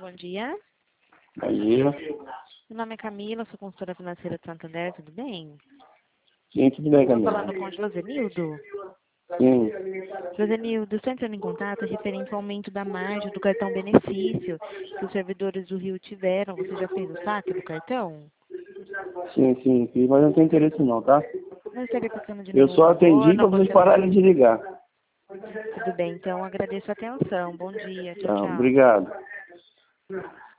bom dia. Bom dia. Meu nome é Camila, sou consultora financeira de Santander, tudo bem? Sim, tudo bem, Estou Camila? falando com o Josenildo. Sim. Josenildo, estou entrando em contato referente ao aumento da margem do cartão benefício que os servidores do Rio tiveram. Você já fez o saque do cartão? Sim, mas não tem interesse não, tá? Não estaria precisando de Eu nenhum só favor, atendi não para vocês aconteceu pararem nada. de ligar. Tudo bem, então agradeço a atenção. Bom dia, tchau, Tá, tchau. obrigado.